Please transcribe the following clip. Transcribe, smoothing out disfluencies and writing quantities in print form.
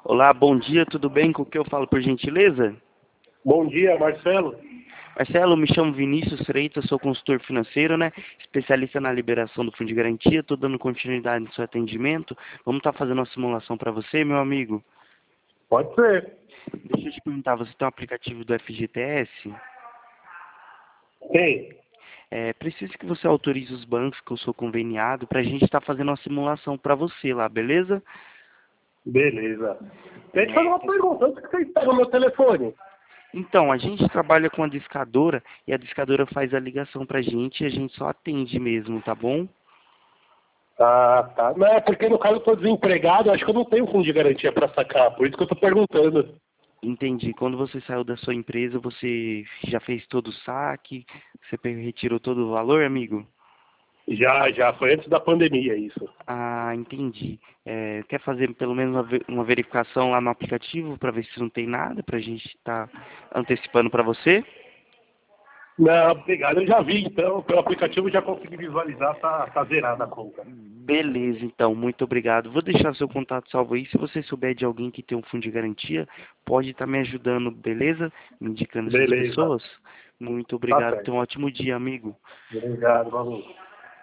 Olá, bom dia, tudo bem? Com o que eu falo, por gentileza? Bom dia, Marcelo. Marcelo, me chamo Vinícius Freitas, sou consultor financeiro, né? Especialista na liberação do fundo de garantia, estou dando continuidade no seu atendimento. Vamos estar fazendo uma simulação para você, meu amigo? Pode ser. Deixa eu te perguntar, você tem um aplicativo do FGTS? Tem. Preciso que você autorize os bancos que eu sou conveniado para a gente estar fazendo uma simulação para você lá, beleza? Beleza. Deixa eu te fazer uma pergunta. Onde que você está no meu telefone? Então, a gente trabalha com a discadora e a discadora faz a ligação pra gente e a gente só atende mesmo, tá bom? Ah, tá. Não, é porque no caso eu estou desempregado, acho que eu não tenho fundo de garantia para sacar, por isso que eu estou perguntando. Entendi. Quando você saiu da sua empresa, você já fez todo o saque? Você retirou todo o valor, amigo? Já, foi antes da pandemia isso. Ah, entendi. Quer fazer pelo menos uma verificação lá no aplicativo para ver se não tem nada, para a gente estar antecipando para você? Não, obrigado. Eu já vi, então, pelo aplicativo já consegui visualizar, tá zerada a conta. Beleza, então, muito obrigado. Vou deixar seu contato salvo aí. Se você souber de alguém que tem um fundo de garantia, pode estar me ajudando, beleza? Me indicando essas Beleza. pessoas. Muito Tá obrigado. Tenha certo. um ótimo dia, amigo. Obrigado, valeu.